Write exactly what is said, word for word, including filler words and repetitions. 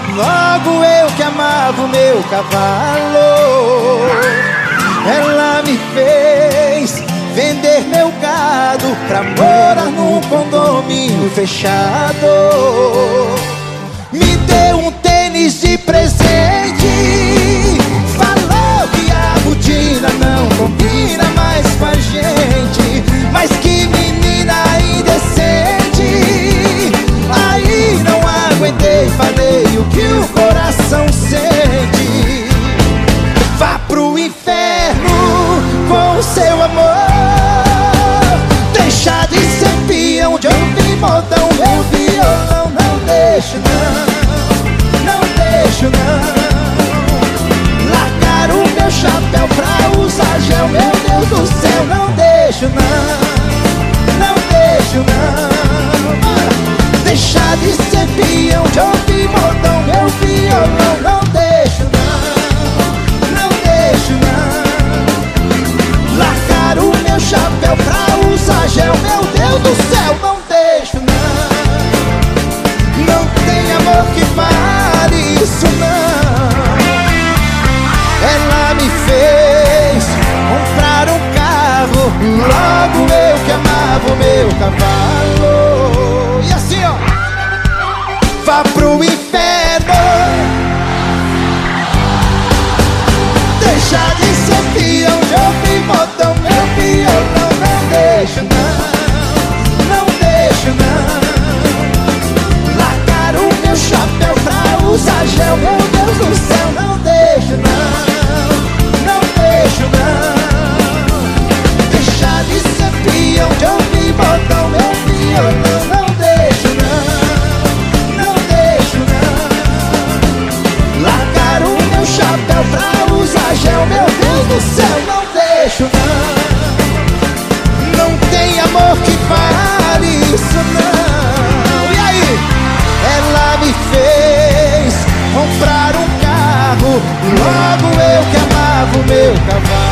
Logo eu que amava o meu cavalo, ela me fez vender meu gado pra morar num condomínio fechado. Me deu um tênis de presente, falou que a botina não combina mais com a gente. Mas que menina indecente, aí não aguentei, falei o que o coração sente. Vá pro inferno com o seu amor, deixa de ser peão de ouvir modão. Meu violão não deixo não, não deixo não. Largar o meu chapéu pra usar gel, meu Deus do céu, não deixo não, não deixo não. Deixar de ser peão de ouvir modão, meu violão não deixo não, não deixo não. Largar o meu chapéu pra usar gel, meu Deus do céu, não deixo não. Não tem amor que pare isso não. Ela me fez comprar um carro, logo eu que amava o meu cavalo. E assim ó, vá pro inferno, deixa de ser peão de ouvir modão, meu violão não deixo não, não deixo não. Largar o meu chapéu pra usar gel, meu Deus do céu, não deixo não, não deixo não. Deixar de ser peão de ouvir modão, meu violão não deixo não, não deixo não. Largar o meu chapéu pra usar gel, meu Deus do céu, não deixo não. Não tem amor que pare isso não. E aí? Ela me fez comprar um carro, logo eu que amava o meu cavalo.